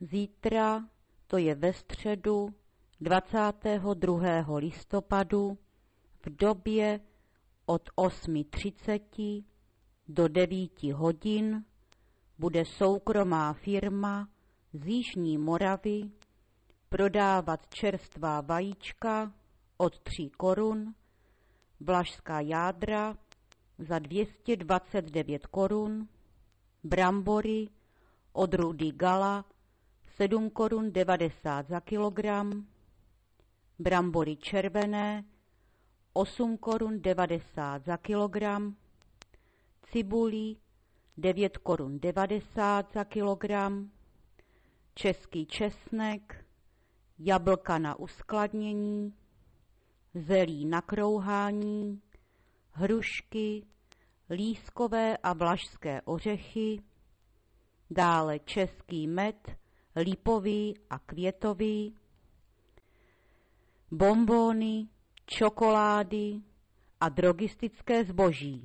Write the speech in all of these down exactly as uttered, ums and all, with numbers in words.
Zítra, to je ve středu dvacátého druhého listopadu v době od osmi třicet do devíti hodin bude soukromá firma z Jižní Moravy prodávat čerstvá vajíčka od tří korun, vlašská jádra za dvě stě dvacet devět korun, brambory odrůdy Gala sedm korun devadesát za kilogram, brambory červené osm korun devadesát za kilogram, cibulí devět korun devadesát za kilogram, český česnek, jablka na uskladnění, zelí na krouhání, hrušky, lískové a vlašské ořechy, dále český med, lipový a květový, bonbóny, čokolády a drogistické zboží.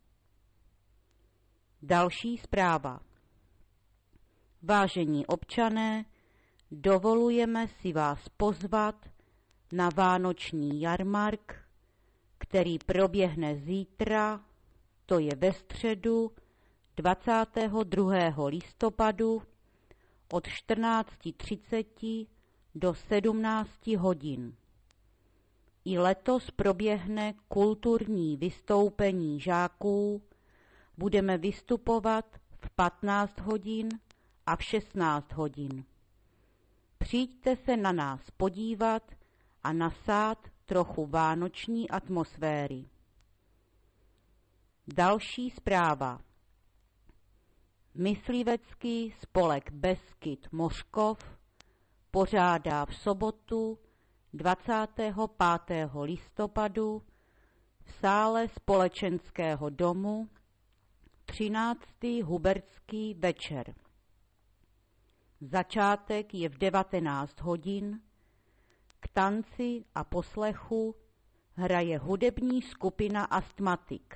Další zpráva. Vážení občané, dovolujeme si vás pozvat na vánoční jarmark, který proběhne zítra, to je ve středu dvacátého druhého listopadu od čtrnáct třicet do sedmnáct hodin. I letos proběhne kulturní vystoupení žáků, budeme vystupovat v patnáct hodin a v šestnáct hodin. Přijďte se na nás podívat a nasát trochu vánoční atmosféry. Další zpráva. Myslivecký spolek Beskyd Mořkov pořádá v sobotu dvacátého pátého listopadu v sále společenského domu třináctý hubertský večer. Začátek je v devatenáct hodin, k tanci a poslechu hraje hudební skupina Astmatik.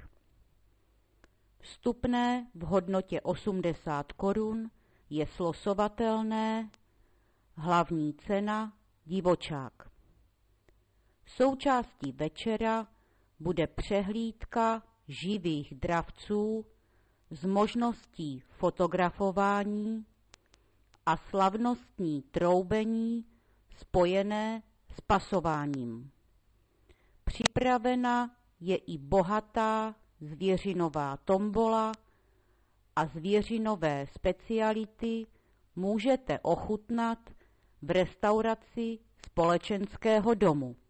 Vstupné v hodnotě osmdesát korun je slosovatelné, hlavní cena divočák. Součástí večera bude přehlídka živých dravců s možností fotografování a slavnostní troubení spojené s pasováním. Připravena je i bohatá zvěřinová tombola a zvěřinové speciality můžete ochutnat v restauraci společenského domu.